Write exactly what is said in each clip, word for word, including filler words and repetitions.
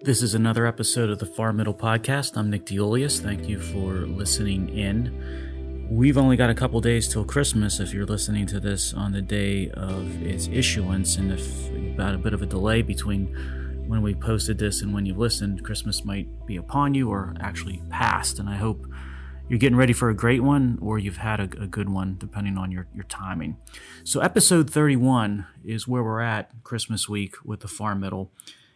This is another episode of the Far Middle Podcast. I'm Nick DeOlius. Thank you for listening in. We've only got a couple days till Christmas if you're listening to this on the day of its issuance, and if you've got a bit of a delay between when we posted this and when you've listened, Christmas might be upon you or actually passed, and I hope you're getting ready for a great one or you've had a, a good one, depending on your, your timing. So episode thirty-one is where we're at Christmas week with the Far Middle.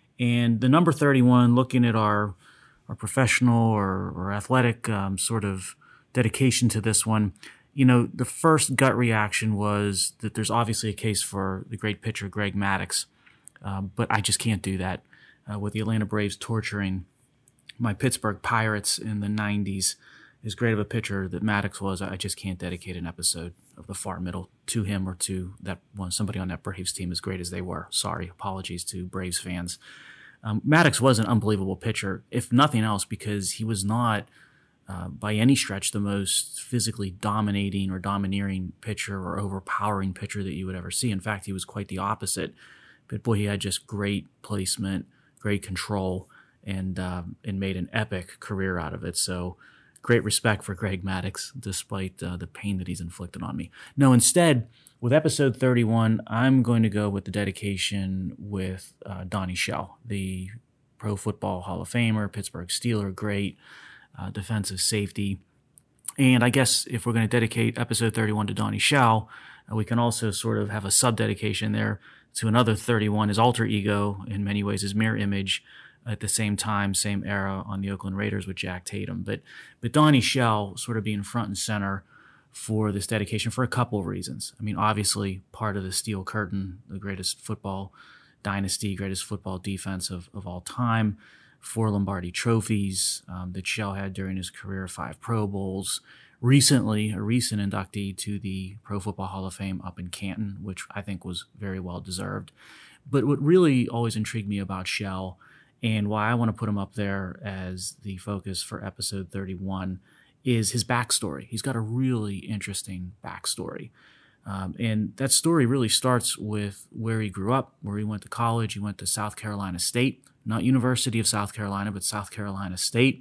And the number thirty-one, looking at our our professional or, or athletic um, sort of dedication to this one, you know, the first gut reaction was that there's obviously a case for the great pitcher Greg Maddux, um, but I just can't do that. Uh, with the Atlanta Braves torturing my Pittsburgh Pirates in the nineties, as great of a pitcher that Maddux was, I just can't dedicate an episode of the Far Middle to him or to that one somebody on that Braves team as great as they were. Sorry, apologies to Braves fans. Um, Maddux was an unbelievable pitcher, if nothing else, because he was not, uh, by any stretch, the most physically dominating or domineering pitcher or overpowering pitcher that you would ever see. In fact, he was quite the opposite. But boy, he had just great placement, great control, and um, and made an epic career out of it. So great respect for Greg Maddux, despite uh, the pain that he's inflicted on me. No, instead, with episode thirty-one, I'm going to go with the dedication with uh, Donnie Shell, the Pro Football Hall of Famer, Pittsburgh Steeler, great uh, defensive safety. And I guess if we're going to dedicate episode thirty-one to Donnie Shell, uh, we can also sort of have a sub-dedication there to another thirty-one, his alter ego, in many ways his mirror image, at the same time, same era on the Oakland Raiders with Jack Tatum. But but Donnie Shell sort of being front and center for this dedication for a couple of reasons. I mean, obviously, part of the Steel Curtain, the greatest football dynasty, greatest football defense of, of all time, four Lombardi trophies um, that Shell had during his career, five Pro Bowls. Recently, a recent inductee to the Pro Football Hall of Fame up in Canton, which I think was very well deserved. But what really always intrigued me about Shell, and why I want to put him up there as the focus for episode thirty-one, is his backstory. He's got a really interesting backstory. Um, and that story really starts with where he grew up, where he went to college. He went to South Carolina State, not University of South Carolina, but South Carolina State.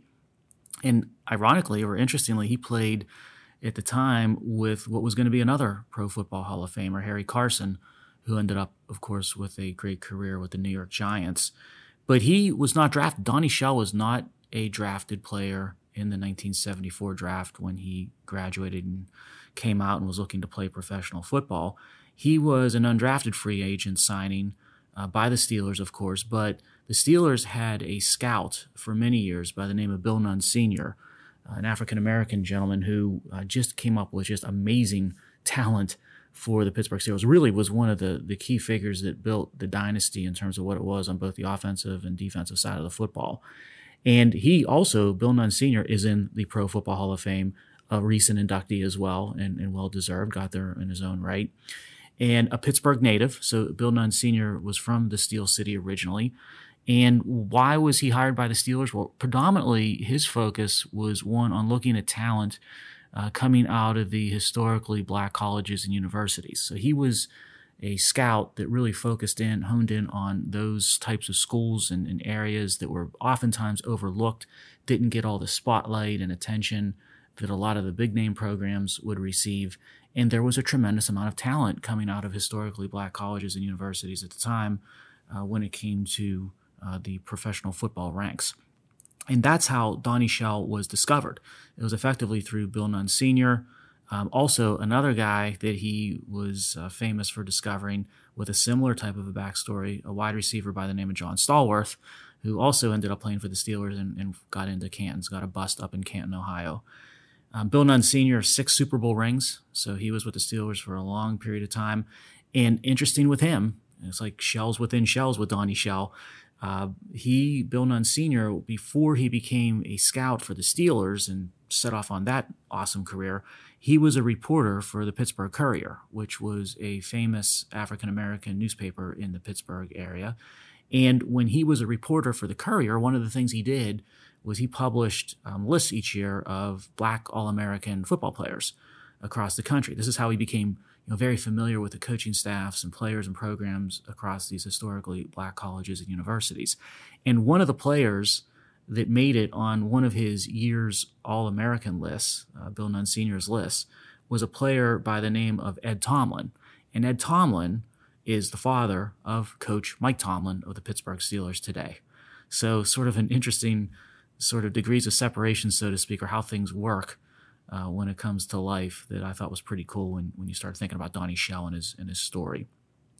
And ironically, or interestingly, he played at the time with what was going to be another Pro Football Hall of Famer, Harry Carson, who ended up, of course, with a great career with the New York Giants. But he was not drafted. Donnie Shell was not a drafted player in the nineteen seventy-four draft when he graduated and came out and was looking to play professional football. He was an undrafted free agent signing uh, by the Steelers, of course, but the Steelers had a scout for many years by the name of Bill Nunn Senior, uh, an African-American gentleman who uh, just came up with just amazing talent for the Pittsburgh Steelers. Really was one of the, the key figures that built the dynasty in terms of what it was on both the offensive and defensive side of the football. And he also, Bill Nunn Senior, is in the Pro Football Hall of Fame, a recent inductee as well, and, and well-deserved, got there in his own right. And a Pittsburgh native, so Bill Nunn Senior was from the Steel City originally. And why was he hired by the Steelers? Well, predominantly his focus was one on looking at talent uh, coming out of the historically black colleges and universities. So he was a scout that really focused in, honed in on those types of schools and, and areas that were oftentimes overlooked, didn't get all the spotlight and attention that a lot of the big name programs would receive. And there was a tremendous amount of talent coming out of historically black colleges and universities at the time uh, when it came to uh, the professional football ranks. And that's how Donnie Shell was discovered. It was effectively through Bill Nunn Senior, Um, also, another guy that he was uh, famous for discovering with a similar type of a backstory, a wide receiver by the name of John Stallworth, who also ended up playing for the Steelers and, and got into Canton, got a bust up in Canton, Ohio. Um, Bill Nunn Senior, six Super Bowl rings, so he was with the Steelers for a long period of time. And interesting with him, it's like shells within shells with Donnie Shell. Uh, he, Bill Nunn Senior, before he became a scout for the Steelers and set off on that awesome career, he was a reporter for the Pittsburgh Courier, which was a famous African-American newspaper in the Pittsburgh area. And when he was a reporter for the Courier, one of the things he did was he published um, lists each year of black All-American football players across the country. This is how he became you know, very familiar with the coaching staffs and players and programs across these historically black colleges and universities. And one of the players that made it on one of his year's All-American lists, uh, Bill Nunn Senior's list, was a player by the name of Ed Tomlin. And Ed Tomlin is the father of Coach Mike Tomlin of the Pittsburgh Steelers today. So sort of an interesting sort of degrees of separation, so to speak, or how things work uh, when it comes to life that I thought was pretty cool when, when you start thinking about Donnie Shell and his, and his story.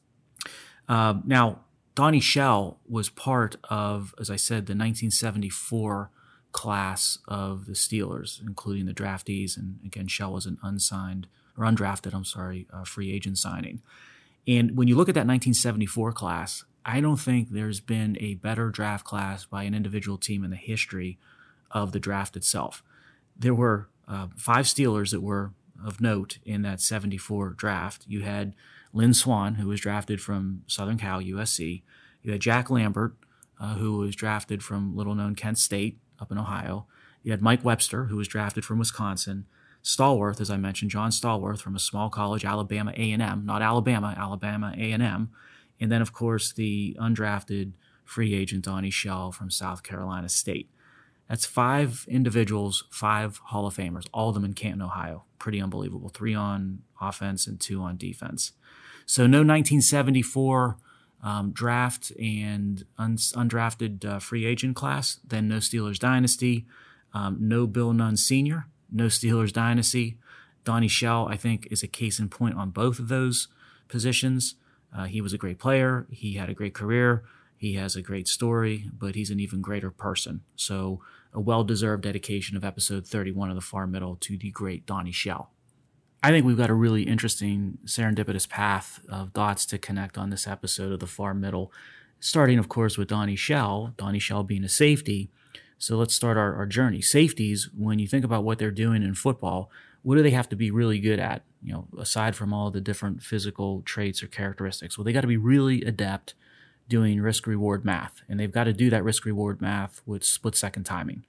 Uh, now, Donnie Shell was part of, as I said, the nineteen seventy-four class of the Steelers, including the draftees. And again, Shell was an unsigned, or undrafted, I'm sorry, uh, free agent signing. And when you look at that nineteen seventy-four class, I don't think there's been a better draft class by an individual team in the history of the draft itself. There were uh, five Steelers that were of note in that seventy-four draft. You had Lynn Swann, who was drafted from Southern Cal, U S C. You had Jack Lambert, uh, who was drafted from little-known Kent State up in Ohio. You had Mike Webster, who was drafted from Wisconsin. Stallworth, as I mentioned, John Stallworth from a small college, Alabama A and M, not Alabama, Alabama A and M. And then, of course, the undrafted free agent Donnie Shell from South Carolina State. That's five individuals, five Hall of Famers, all of them in Canton, Ohio. Pretty unbelievable. Three on offense and two on defense. So no nineteen seventy-four um, draft and un- undrafted uh, free agent class, then no Steelers dynasty, um, no Bill Nunn Senior, no Steelers dynasty. Donnie Shell, I think, is a case in point on both of those positions. Uh, he was a great player. He had a great career. He has a great story, but he's an even greater person. So a well-deserved dedication of episode thirty-one of The Far Middle to the great Donnie Shell. I think we've got a really interesting serendipitous path of dots to connect on this episode of The Far Middle, starting, of course, with Donnie Shell, Donnie Shell being a safety. So let's start our, our journey. Safeties, when you think about what they're doing in football, what do they have to be really good at? You know, aside from all the different physical traits or characteristics, well, they got to be really adept doing risk-reward math, and they've got to do that risk-reward math with split-second timing.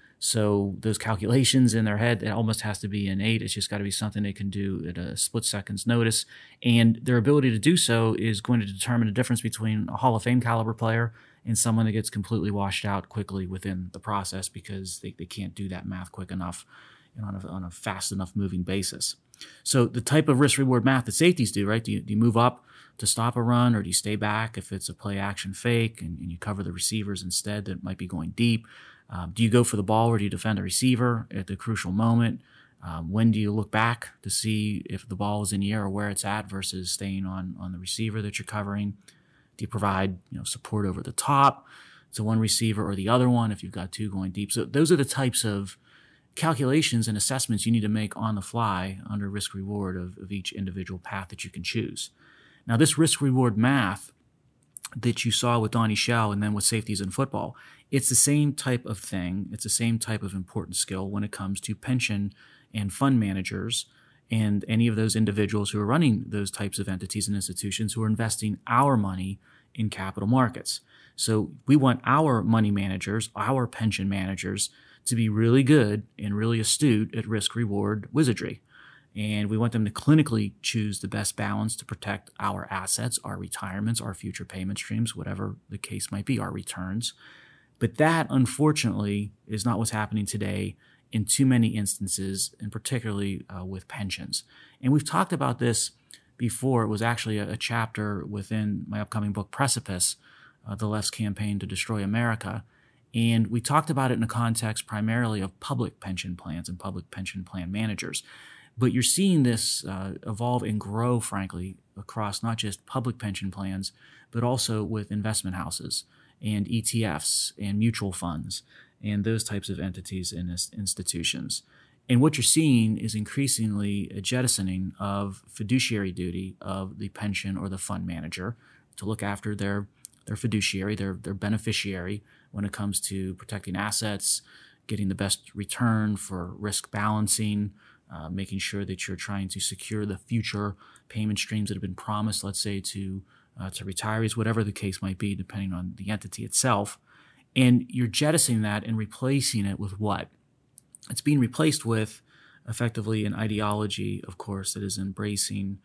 So those calculations in their head, it almost has to be innate. It's just got to be something they can do at a split second's notice. And their ability to do so is going to determine the difference between a Hall of Fame caliber player and someone that gets completely washed out quickly within the process because they, they can't do that math quick enough and on a, on a fast enough moving basis. So the type of risk-reward math that safeties do, right? Do you, do you move up to stop a run, or do you stay back if it's a play-action fake and, and you cover the receivers instead that might be going deep? Um, do you go for the ball, or do you defend a receiver at the crucial moment? Um, when do you look back to see if the ball is in the air or where it's at versus staying on, on the receiver that you're covering? Do you provide you know support over the top to one receiver or the other one if you've got two going deep? So those are the types of calculations and assessments you need to make on the fly under risk-reward of, of each individual path that you can choose. Now, this risk-reward math that you saw with Donnie Shell and then with safeties in football, it's the same type of thing. It's the same type of important skill when it comes to pension and fund managers and any of those individuals who are running those types of entities and institutions who are investing our money in capital markets. So we want our money managers, our pension managers, to be really good and really astute at risk-reward wizardry. And we want them to clinically choose the best balance to protect our assets, our retirements, our future payment streams, whatever the case might be, our returns. But that, unfortunately, is not what's happening today in too many instances, and particularly uh, with pensions. And we've talked about this before. It was actually a, a chapter within my upcoming book, Precipice, uh, The Left's Campaign to Destroy America. And we talked about it in the context primarily of public pension plans and public pension plan managers. But you're seeing this uh, evolve and grow, frankly, across not just public pension plans, but also with investment houses and E T Fs and mutual funds and those types of entities and institutions. And what you're seeing is increasingly a jettisoning of fiduciary duty of the pension or the fund manager to look after their their fiduciary, their, their beneficiary when it comes to protecting assets, getting the best return for risk balancing, Uh, making sure that you're trying to secure the future payment streams that have been promised, let's say, to uh, to retirees, whatever the case might be, depending on the entity itself. And you're jettisoning that and replacing it with what? It's being replaced with, effectively, an ideology, of course, that is embracing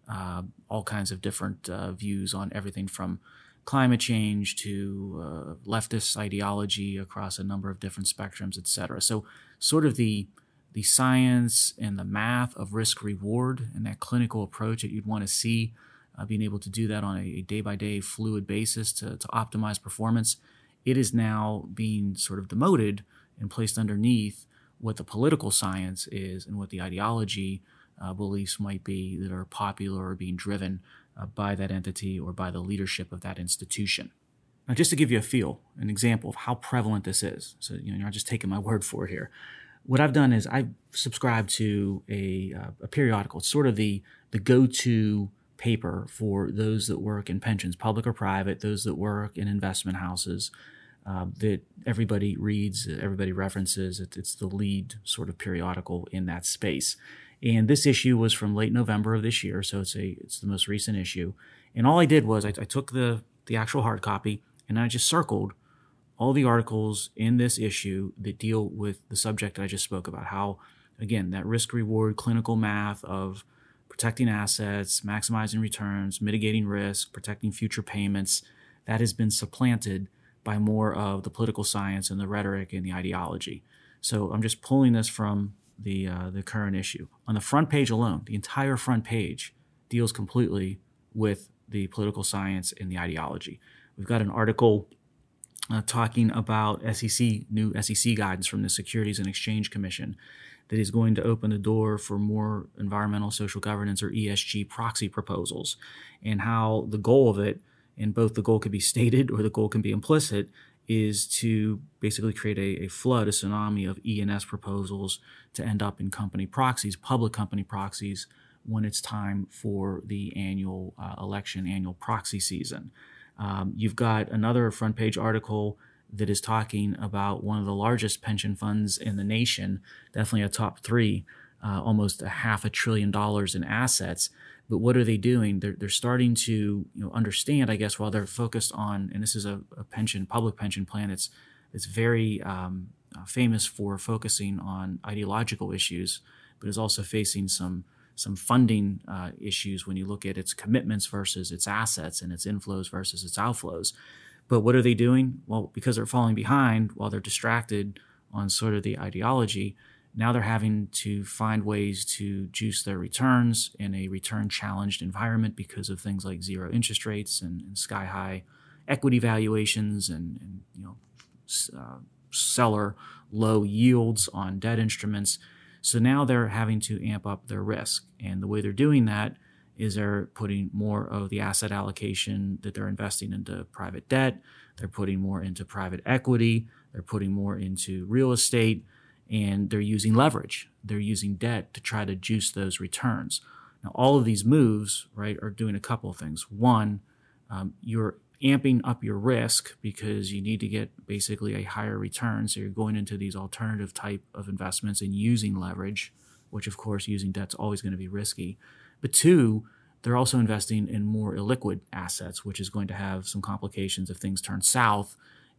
uh, all kinds of different uh, views on everything from climate change to uh, leftist ideology across a number of different spectrums, et cetera. So sort of the the science and the math of risk reward and that clinical approach that you'd want to see, uh, being able to do that on a day-by-day fluid basis to, to optimize performance, it is now being sort of demoted and placed underneath what the political science is and what the ideology uh, beliefs might be that are popular or being driven uh, by that entity or by the leadership of that institution. Now, just to give you a feel, an example of how prevalent this is, so you know, you're not just taking my word for it here. What I've done is I've subscribed to a, uh, a periodical. It's sort of the, the go-to paper for those that work in pensions, public or private, those that work in investment houses, uh, that everybody reads, everybody references. It, it's the lead sort of periodical in that space. And this issue was from late November of this year, so it's a it's the most recent issue. And all I did was I, I took the, the actual hard copy and I just circled all the articles in this issue that deal with the subject that I just spoke about, how, again, that risk-reward clinical math of protecting assets, maximizing returns, mitigating risk, protecting future payments, that has been supplanted by more of the political science and the rhetoric and the ideology. So I'm just pulling this from the uh, the current issue. On the front page alone, the entire front page deals completely with the political science and the ideology. We've got an article Uh, talking about S E C, new S E C guidance from the Securities and Exchange Commission that is going to open the door for more environmental social governance or E S G proxy proposals, and how the goal of it, and both the goal can be stated or the goal can be implicit, is to basically create a, a flood, a tsunami of E and S proposals to end up in company proxies, public company proxies, when it's time for the annual uh, election, annual proxy season. Um, you've got another front page article that is talking about one of the largest pension funds in the nation, definitely a top three, uh, almost a half a trillion dollars in assets. But what are they doing? They're, they're starting to you know, understand, I guess, while they're focused on, and this is a, a pension, public pension plan, it's, it's very um, famous for focusing on ideological issues, but is also facing some some funding uh, issues when you look at its commitments versus its assets and its inflows versus its outflows. But what are they doing? Well, because they're falling behind while they're distracted on sort of the ideology, now they're having to find ways to juice their returns in a return-challenged environment because of things like zero interest rates and, and sky-high equity valuations and, and you know uh, seller low yields on debt instruments. So now they're having to amp up their risk. And the way they're doing that is they're putting more of the asset allocation that they're investing into private debt. They're putting more into private equity. They're putting more into real estate. And they're using leverage. They're using debt to try to juice those returns. Now, all of these moves, right, are doing a couple of things. One, um, you're amping up your risk because you need to get basically a higher return. So you're going into these alternative type of investments and using leverage, which of course using debt's always going to be risky. But two, they're also investing in more illiquid assets, which is going to have some complications if things turn south,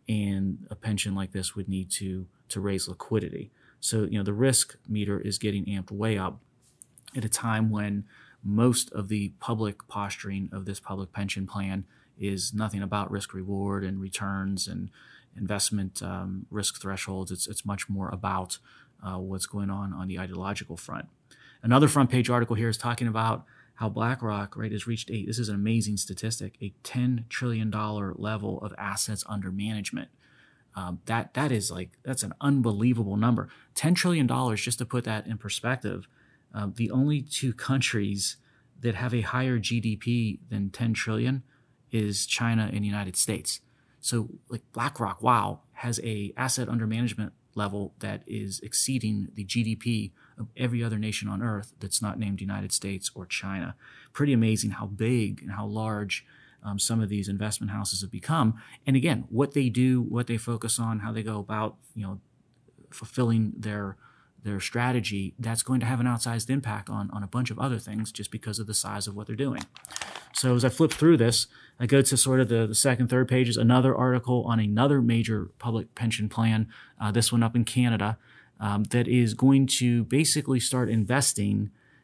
and a pension like this would need to to raise liquidity. So, you know, the risk meter is getting amped way up at a time when most of the public posturing of this public pension plan is nothing about risk reward and returns and investment um, risk thresholds. It's it's much more about uh, what's going on on the ideological front. Another front page article here is talking about how BlackRock, right, has reached a, this is an amazing statistic, a ten trillion dollars level of assets under management. Um, that that is like, that's an unbelievable number. ten trillion dollars, just to put that in perspective, uh, the only two countries that have a higher G D P than ten trillion dollars is China and the United States. So like BlackRock, wow, has a asset under management level that is exceeding the G D P of every other nation on earth that's not named United States or China. Pretty amazing how big and how large um, some of these investment houses have become. And again, what they do, what they focus on, how they go about, you know, fulfilling their their strategy, that's going to have an outsized impact on, on a bunch of other things just because of the size of what they're doing. So as I flip through this, I go to sort of the, the second, third pages, another article on another major public pension plan, uh, this one up in Canada, um, that is going to basically start investing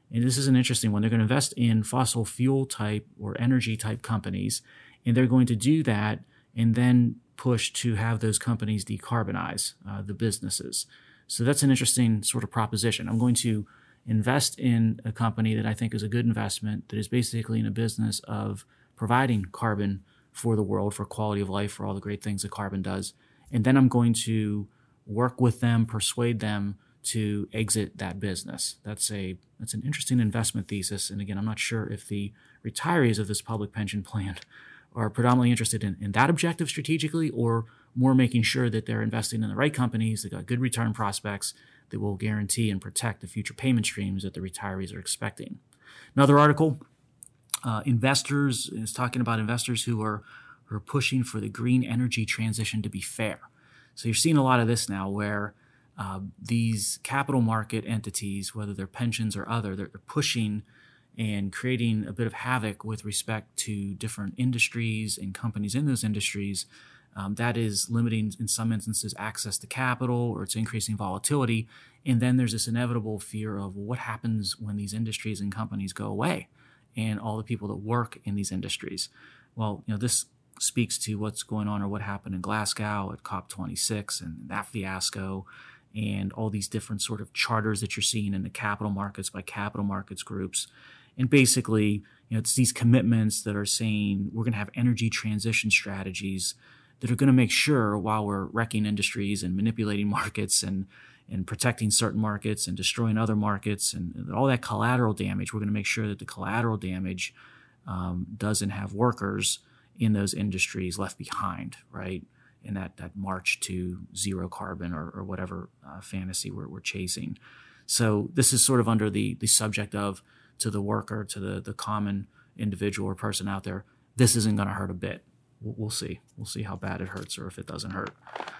And this is an interesting one. They're going to invest in fossil fuel type or energy type companies, and they're going to do that and then push to have those companies decarbonize uh, the businesses. So that's an interesting sort of proposition. I'm going to invest in a company that I think is a good investment that is basically in a business of providing carbon for the world, for quality of life, for all the great things that carbon does. And then I'm going to work with them, persuade them to exit that business. That's a that's an interesting investment thesis. And again, I'm not sure if the retirees of this public pension plan are predominantly interested in, in that objective strategically, or more making sure that they're investing in the right companies that got good return prospects that will guarantee and protect the future payment streams that the retirees are expecting. Another article, uh, investors is talking about investors who are, who are pushing for the green energy transition to be fair. So you're seeing a lot of this now where uh, these capital market entities, whether they're pensions or other, they're, they're pushing and creating a bit of havoc with respect to different industries and companies in those industries. Um, that is limiting, in some instances, access to capital, or it's increasing volatility. And then there's this inevitable fear of, well, what happens when these industries and companies go away and all the people that work in these industries? Well, you know, this speaks to what's going on or what happened in Glasgow at COP twenty-six and that fiasco, and all these different sort of charters that you're seeing in the capital markets by capital markets groups. And basically, you know, it's these commitments that are saying we're going to have energy transition strategies that are going to make sure, while we're wrecking industries and manipulating markets and, and protecting certain markets and destroying other markets and, and all that collateral damage, we're going to make sure that the collateral damage um, doesn't have workers in those industries left behind, right? In that, that march to zero carbon or, or whatever uh, fantasy we're, we're chasing. So this is sort of under the, the subject of, to the worker, to the, the common individual or person out there, this isn't going to hurt a bit. We'll, we'll see. We'll see how bad it hurts or if it doesn't hurt.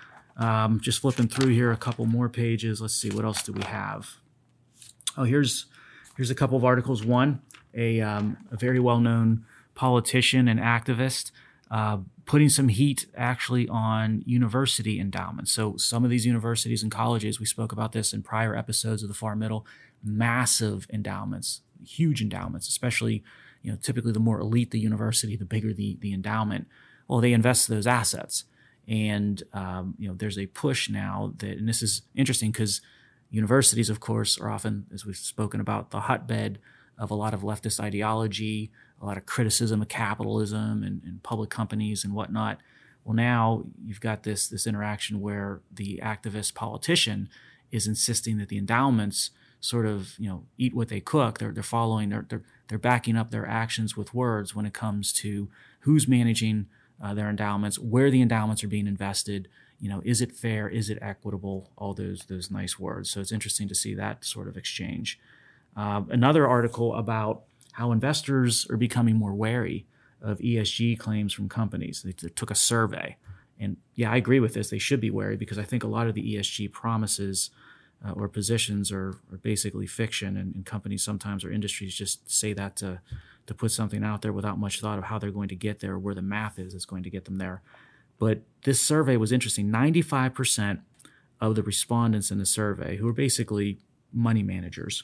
Um, just flipping through here a couple more pages. Let's see, what else do we have? Oh, here's here's a couple of articles. One, a, um, a very well-known politician and activist uh, putting some heat actually on university endowments. So some of these universities and colleges, we spoke about this in prior episodes of the Far Middle, massive endowments, huge endowments, especially, you know, typically the more elite the university, the bigger the, the endowment. Well, they invest those assets. And, um, you know, there's a push now that, and this is interesting because universities, of course, are often, as we've spoken about, the hotbed of a lot of leftist ideology, a lot of criticism of capitalism and, and public companies and whatnot. Well, now you've got this, this interaction where the activist politician is insisting that the endowments sort of, you know, eat what they cook. They're, they're following, they're, they're, they're backing up their actions with words when it comes to who's managing uh, their endowments, where the endowments are being invested. You know, is it fair? Is it equitable? All those, those nice words. So it's interesting to see that sort of exchange. Uh, another article about how investors are becoming more wary of E S G claims from companies. They, they took a survey. And yeah, I agree with this. They should be wary because I think a lot of the E S G promises uh, or positions are, are basically fiction, and, and companies sometimes or industries just say that to, to put something out there without much thought of how they're going to get there, where the math is that's going to get them there. But this survey was interesting. ninety-five percent of the respondents in the survey, who are basically money managers,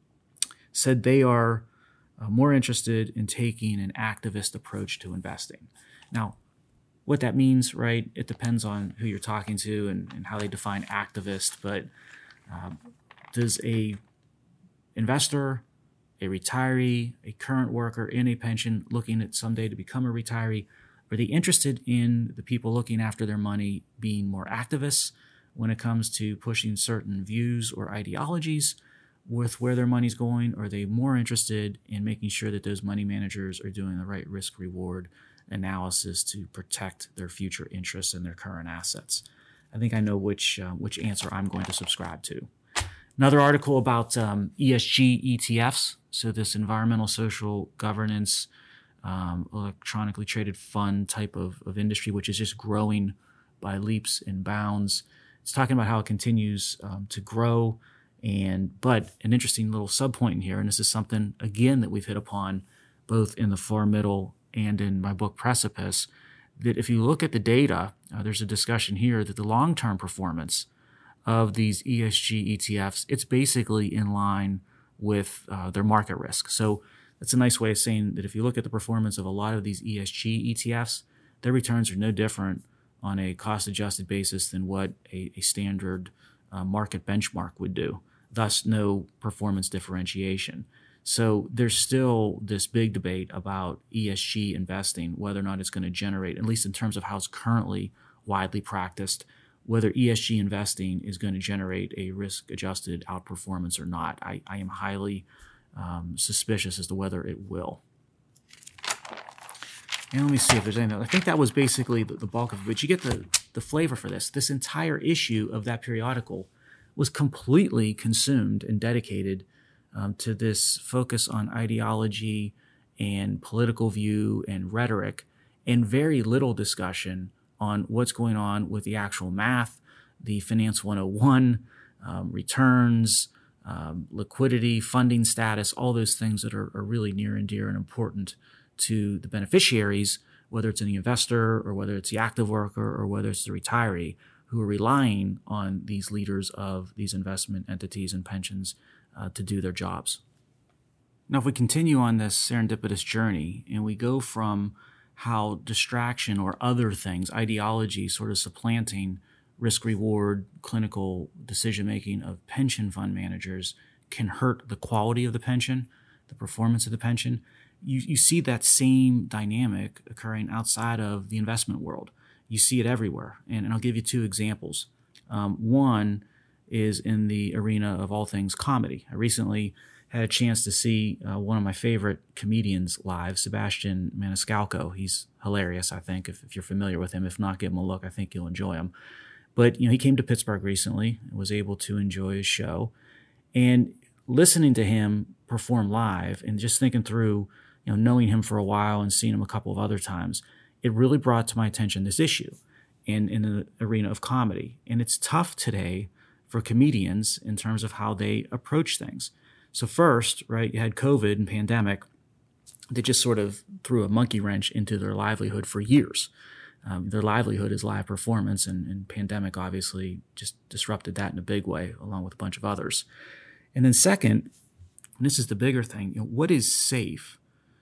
said they are uh, more interested in taking an activist approach to investing. Now, what that means, right, it depends on who you're talking to and, and how they define activist, but um, does a investor, a retiree, a current worker in a pension looking at someday to become a retiree, are they interested in the people looking after their money being more activists when it comes to pushing certain views or ideologies with where their money's going? Or are they more interested in making sure that those money managers are doing the right risk-reward analysis to protect their future interests and their current assets? I think I know which uh, which answer I'm going to subscribe to. Another article about um, E S G E T Fs, so this environmental social governance um, electronically traded fund type of, of industry, which is just growing by leaps and bounds. It's talking about how it continues um, to grow. And but an interesting little subpoint in here, and this is something, again, that we've hit upon both in the Far Middle and in my book Precipice, that if you look at the data, uh, there's a discussion here that the long-term performance of these E S G E T Fs, it's basically in line with uh, their market risk. So that's a nice way of saying that if you look at the performance of a lot of these E S G E T Fs, their returns are no different on a cost-adjusted basis than what a, a standard uh, market benchmark would do, thus no performance differentiation. So there's still this big debate about E S G investing, whether or not it's going to generate, at least in terms of how it's currently widely practiced, whether E S G investing is going to generate a risk-adjusted outperformance or not. I, I am highly um, suspicious as to whether it will. And let me see if there's anything. I think that was basically the, the bulk of it. But you get the, the flavor for this. This entire issue of that periodical was completely consumed and dedicated um, to this focus on ideology and political view and rhetoric, and very little discussion on what's going on with the actual math, the Finance one oh one, um, returns, um, liquidity, funding status, all those things that are, are really near and dear and important to the beneficiaries, whether it's an investor or whether it's the active worker or whether it's the retiree, who are relying on these leaders of these investment entities and pensions uh, to do their jobs. Now, if we continue on this serendipitous journey and we go from how distraction or other things, ideology sort of supplanting risk-reward clinical decision-making of pension fund managers can hurt the quality of the pension, the performance of the pension, you, you see that same dynamic occurring outside of the investment world. You see it everywhere. And, and I'll give you two examples. Um, one is in the arena of all things comedy. I recently had a chance to see uh, one of my favorite comedians live, Sebastian Maniscalco. He's hilarious, I think, if, if you're familiar with him. If not, give him a look. I think you'll enjoy him. But, you know, he came to Pittsburgh recently and was able to enjoy his show. And listening to him perform live and just thinking through, you know, knowing him for a while and seeing him a couple of other times, it really brought to my attention this issue in, in the arena of comedy. And it's tough today for comedians in terms of how they approach things. So first, right, you had COVID and pandemic that just sort of threw a monkey wrench into their livelihood for years. Um, their livelihood is live performance, and, and pandemic obviously just disrupted that in a big way, along with a bunch of others. And then second, and this is the bigger thing, you know, what is safe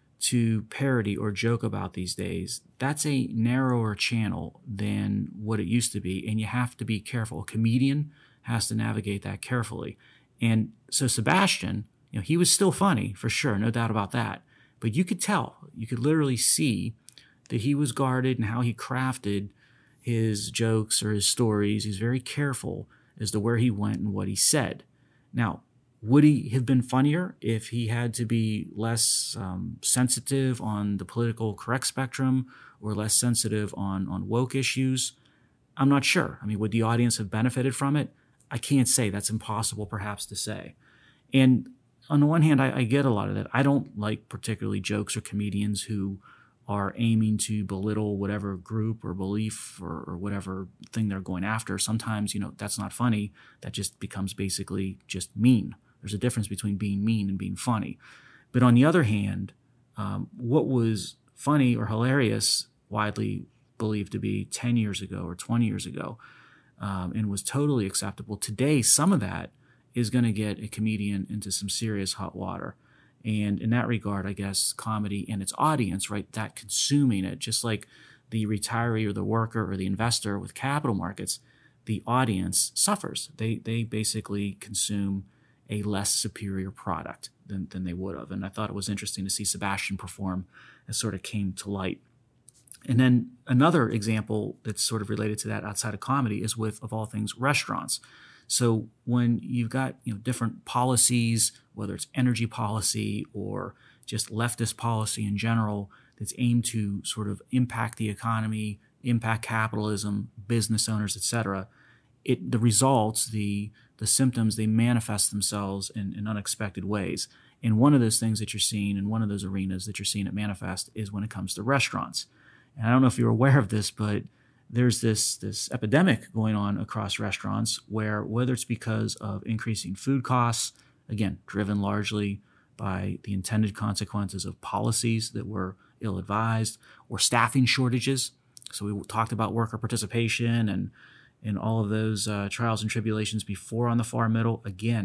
to parody or joke about these days? That's a narrower channel than what it used to be, and you have to be careful. A comedian has to navigate that carefully. And so Sebastian, you know, he was still funny for sure, no doubt about that. But you could tell, you could literally see that he was guarded and how he crafted his jokes or his stories. He's very careful as to where he went and what he said. Now, would he have been funnier if he had to be less um, sensitive on the political correct spectrum or less sensitive on, on woke issues? I'm not sure. I mean, would the audience have benefited from it? I can't say. That's impossible perhaps to say. And on the one hand, I, I get a lot of that. I don't like particularly jokes or comedians who are aiming to belittle whatever group or belief or, or whatever thing they're going after. Sometimes, you know, that's not funny. That just becomes basically just mean. There's a difference between being mean and being funny. But on the other hand, um, what was funny or hilarious, widely believed to be ten years ago or twenty years ago, um, and was totally acceptable, today some of that is going to get a comedian into some serious hot water. And in that regard, I guess comedy and its audience, right, that consuming it, just like the retiree or the worker or the investor with capital markets, the audience suffers. They they basically consume a less superior product than, than they would have. And I thought it was interesting to see Sebastian perform as sort of came to light. And then another example that's sort of related to that outside of comedy is with, of all things, restaurants. So when you've got, you know, different policies, whether it's energy policy or just leftist policy in general, that's aimed to sort of impact the economy, impact capitalism, business owners, et cetera, it the results, the the symptoms, they manifest themselves in, in unexpected ways. And one of those things that you're seeing in one of those arenas that you're seeing it manifest is when it comes to restaurants. And I don't know if you're aware of this, but there's this this epidemic going on across restaurants where, whether it's because of increasing food costs, again, driven largely by the intended consequences of policies that were ill-advised, or staffing shortages. So we talked about worker participation and and all of those uh, trials and tribulations before on the far middle. Again,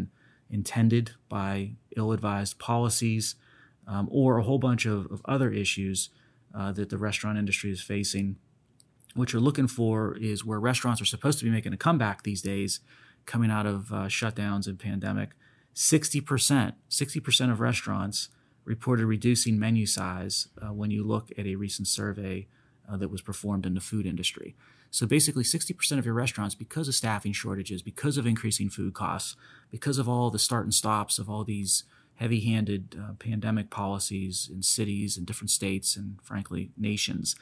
intended by ill-advised policies, um, or a whole bunch of, of other issues uh, that the restaurant industry is facing. What you're looking for is where restaurants are supposed to be making a comeback these days, coming out of uh, shutdowns and pandemic. sixty percent, sixty percent of restaurants reported reducing menu size uh, when you look at a recent survey uh, that was performed in the food industry. So basically sixty percent of your restaurants, because of staffing shortages, because of increasing food costs, because of all the start and stops of all these heavy-handed uh, pandemic policies in cities and different states and, frankly, nations,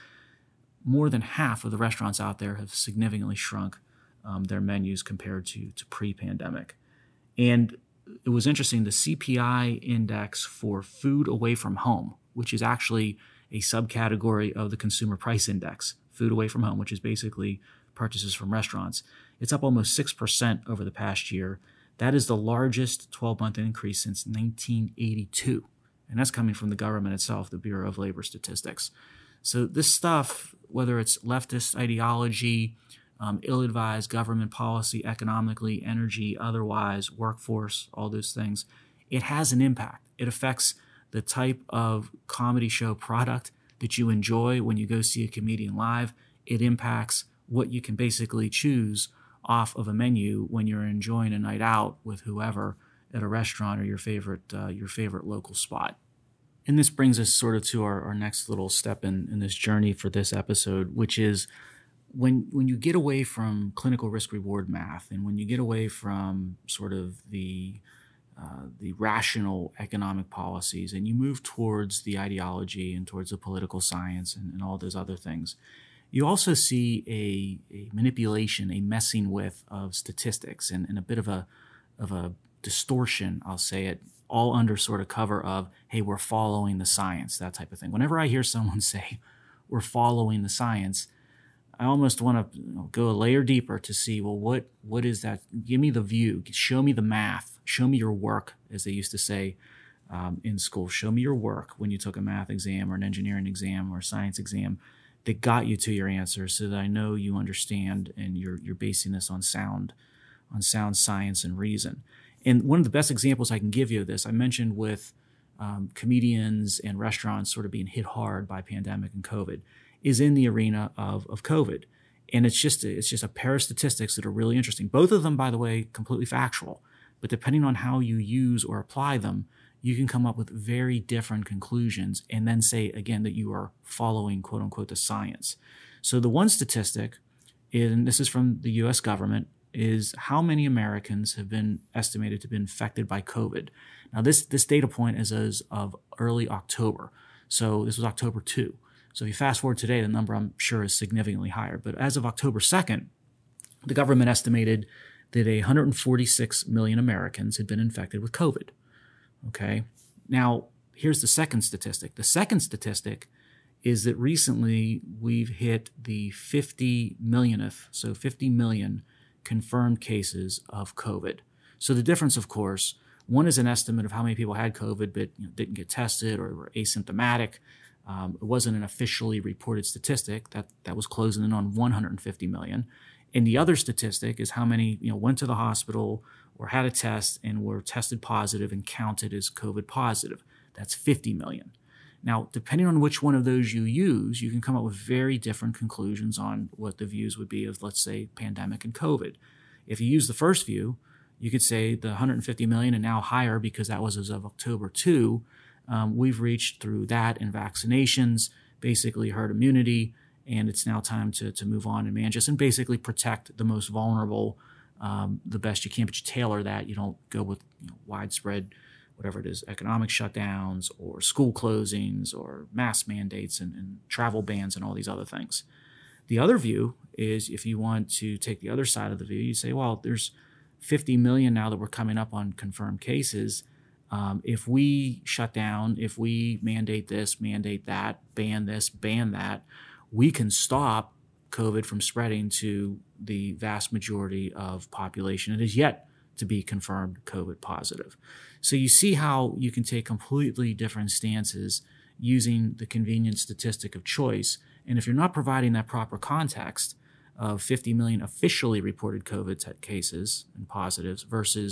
more than half of the restaurants out there have significantly shrunk um, their menus compared to, to pre-pandemic. And it was interesting, the C P I index for food away from home, which is actually a subcategory of the consumer price index, food away from home, which is basically purchases from restaurants, it's up almost six percent over the past year. That is the largest twelve-month increase since nineteen eighty-two. And that's coming from the government itself, the Bureau of Labor Statistics. So this stuff, whether it's leftist ideology, um, ill-advised government policy, economically, energy, otherwise, workforce, all those things, it has an impact. It affects the type of comedy show product that you enjoy when you go see a comedian live. It impacts what you can basically choose off of a menu when you're enjoying a night out with whoever at a restaurant or your favorite uh, your favorite local spot. And this brings us sort of to our, our next little step in, in this journey for this episode, which is when when you get away from clinical risk reward math and when you get away from sort of the uh, the rational economic policies and you move towards the ideology and towards the political science and, and all those other things, you also see a, a manipulation, a messing with of statistics and, and a bit of a of a distortion, I'll say it, all under sort of cover of, hey, we're following the science, that type of thing. Whenever I hear someone say we're following the science, I almost want to you know, go a layer deeper to see, well, what what is that? Give me the view. Show me the math. Show me your work, as they used to say um, in school. Show me your work when you took a math exam or an engineering exam or a science exam that got you to your answer so that I know you understand and you're you're basing this on sound, on sound science and reason. And one of the best examples I can give you of this, I mentioned with um, comedians and restaurants sort of being hit hard by pandemic and COVID, is in the arena of, of COVID. And it's just, a, it's just a pair of statistics that are really interesting. Both of them, by the way, completely factual. But depending on how you use or apply them, you can come up with very different conclusions and then say, again, that you are following, quote unquote, the science. So the one statistic, and this is from the U S government, is how many Americans have been estimated to be infected by COVID. Now, this, this data point is as of early October. So this was October second. So if you fast forward today, the number I'm sure is significantly higher. But as of October second, the government estimated that one hundred forty-six million Americans had been infected with COVID. Okay. Now, here's the second statistic. The second statistic is that recently we've hit the fifty millionth, so fifty million confirmed cases of COVID. So the difference, of course, one is an estimate of how many people had COVID but you know, didn't get tested or were asymptomatic. Um, it wasn't an officially reported statistic. That that was closing in on one hundred fifty million. And the other statistic is how many you know went to the hospital or had a test and were tested positive and counted as COVID positive. That's fifty million. Now, depending on which one of those you use, you can come up with very different conclusions on what the views would be of, let's say, pandemic and COVID. If you use the first view, you could say the one hundred fifty million and now higher because that was as of October second. Um, we've reached through that and vaccinations, basically herd immunity, and it's now time to, to move on and manage this and basically protect the most vulnerable um, the best you can, but you tailor that. You don't go with you know, widespread whatever it is, economic shutdowns or school closings or mask mandates and, and travel bans and all these other things. The other view is if you want to take the other side of the view, you say, well, there's fifty million now that we're coming up on confirmed cases. Um, if we shut down, if we mandate this, mandate that, ban this, ban that, we can stop COVID from spreading to the vast majority of population. It is yet to be confirmed COVID positive. So you see how you can take completely different stances using the convenient statistic of choice. And if you're not providing that proper context of fifty million officially reported COVID cases and positives versus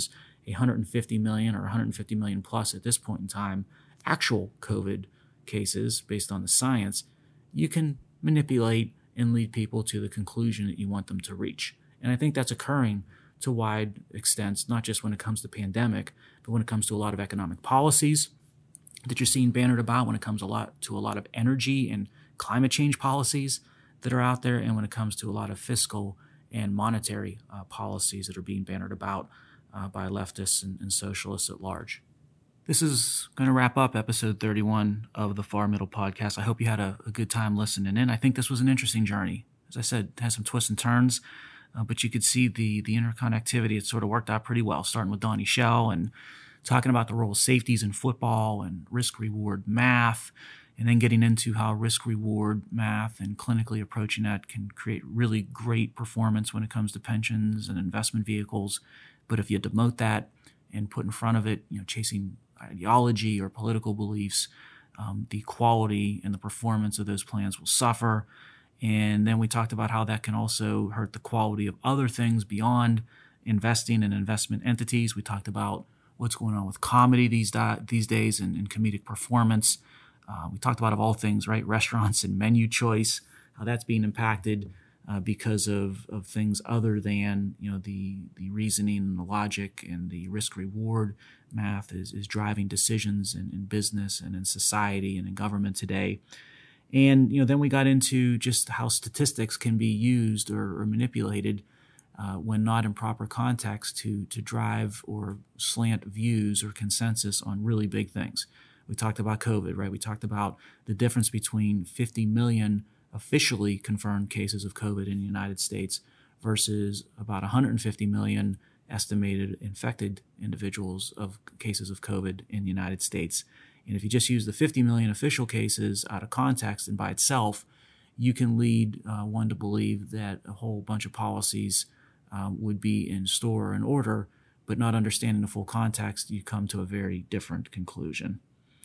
one hundred fifty million or one hundred fifty million plus at this point in time actual COVID cases based on the science, you can manipulate and lead people to the conclusion that you want them to reach. And I think that's occurring to wide extents, not just when it comes to pandemic, but when it comes to a lot of economic policies that you're seeing bannered about, when it comes a lot to a lot of energy and climate change policies that are out there, and when it comes to a lot of fiscal and monetary uh, policies that are being bannered about uh, by leftists and, and socialists at large. This is going to wrap up episode thirty-one of the Far Middle Podcast. I hope you had a, a good time listening in. I think this was an interesting journey. As I said, it has some twists and turns, uh, but you could see the the interconnectivity. It sort of worked out pretty well, starting with Donnie Shell and talking about the role of safeties in football and risk-reward math, and then getting into how risk-reward math and clinically approaching that can create really great performance when it comes to pensions and investment vehicles. But if you demote that and put in front of it, you know, chasing ideology or political beliefs, um, the quality and the performance of those plans will suffer. And then we talked about how that can also hurt the quality of other things beyond investing in investment entities. We talked about what's going on with comedy these di- these days and, and comedic performance. Uh, we talked about, of all things, right, restaurants and menu choice, how that's being impacted uh, because of, of things other than, you know, the the reasoning and the logic and the risk-reward math is, is driving decisions in, in business and in society and in government today. And, you know, then we got into just how statistics can be used or, or manipulated Uh, when not in proper context to to drive or slant views or consensus on really big things. We talked about COVID, right? We talked about the difference between fifty million officially confirmed cases of COVID in the United States versus about one hundred fifty million estimated infected individuals of cases of COVID in the United States. And if you just use the fifty million official cases out of context and by itself, you can lead uh, one to believe that a whole bunch of policies Um, would be in store or in order, but not understanding the full context, you come to a very different conclusion.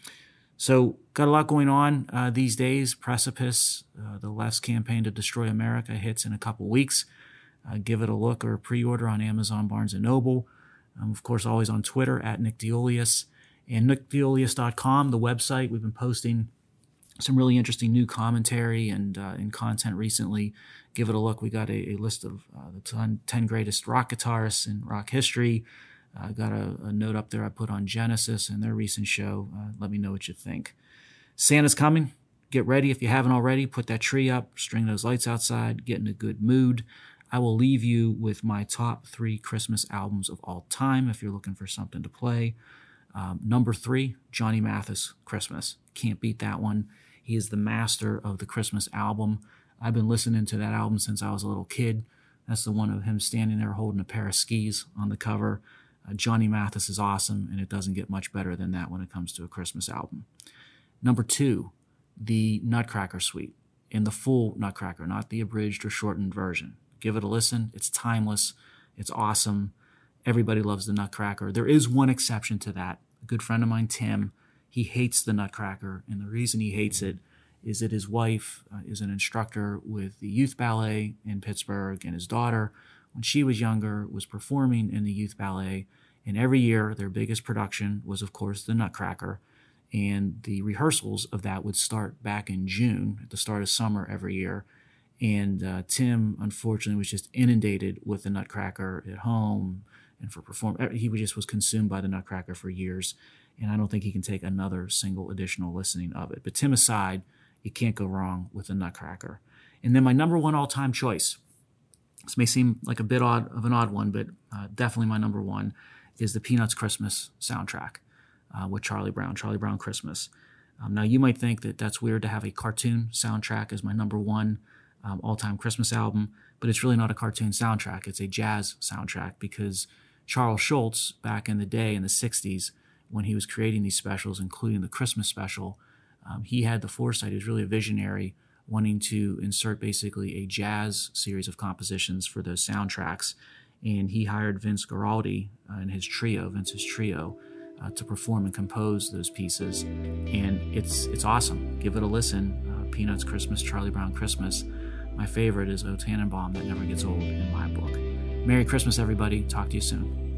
So got a lot going on uh, these days. Precipice, uh, the left's campaign to destroy America, hits in a couple weeks. Uh, give it a look or a pre-order on Amazon, Barnes and Noble. Um, of course, always on Twitter, at Nick DeOlius. And nick deolius dot com, the website. We've been posting some really interesting new commentary and uh, and content recently. Give it a look. We got a, a list of uh, the ten, ten greatest rock guitarists in rock history. I uh, got a, a note up there I put on Genesis and their recent show. Uh, let me know what you think. Santa's coming. Get ready if you haven't already. Put that tree up, string those lights outside, get in a good mood. I will leave you with my top three Christmas albums of all time if you're looking for something to play. Um, number three, Johnny Mathis, Christmas. Can't beat that one. He is the master of the Christmas album. I've been listening to that album since I was a little kid. That's the one of him standing there holding a pair of skis on the cover. Uh, Johnny Mathis is awesome, and it doesn't get much better than that when it comes to a Christmas album. Number two, the Nutcracker Suite, in the full Nutcracker, not the abridged or shortened version. Give it a listen. It's timeless. It's awesome. Everybody loves the Nutcracker. There is one exception to that. A good friend of mine, Tim, he hates the Nutcracker, and the reason he hates it is that his wife uh, is an instructor with the youth ballet in Pittsburgh, and his daughter, when she was younger, was performing in the youth ballet, and every year their biggest production was, of course, the Nutcracker, and the rehearsals of that would start back in June, at the start of summer every year, and uh, Tim, unfortunately, was just inundated with the Nutcracker at home and for perform. He just was consumed by the Nutcracker for years, and I don't think he can take another single additional listening of it. But Tim aside, you can't go wrong with the Nutcracker. And then my number one all-time choice, this may seem like a bit odd of an odd one, but uh, definitely my number one, is the Peanuts Christmas soundtrack uh, with Charlie Brown, Charlie Brown Christmas. Um, now, you might think that that's weird to have a cartoon soundtrack as my number one um, all-time Christmas album, but it's really not a cartoon soundtrack. It's a jazz soundtrack because Charles Schultz, back in the day in the sixties, when he was creating these specials, including the Christmas special, um, he had the foresight. He was really a visionary, wanting to insert basically a jazz series of compositions for those soundtracks. And he hired Vince Guaraldi uh, and his trio, Vince's trio, uh, to perform and compose those pieces. And it's it's awesome. Give it a listen. Uh, Peanuts Christmas, Charlie Brown Christmas. My favorite is O Tannenbaum, that never gets old in my book. Merry Christmas, everybody. Talk to you soon.